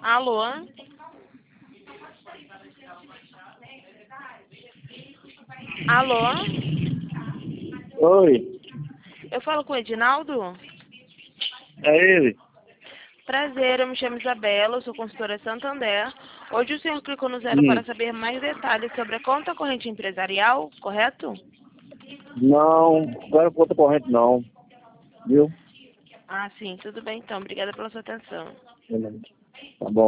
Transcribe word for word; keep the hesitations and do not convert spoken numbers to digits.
Alô? Alô? Oi, Eu falo com o Edinaldo? é ele? Prazer, eu me chamo Isabela, eu sou consultora Santander. Hoje o senhor clicou no zero para Hum, saber mais detalhes sobre a conta corrente empresarial, correto? não, não era conta corrente não, viu? Ah, sim, tudo bem então. Obrigada pela sua atenção. Tá bom.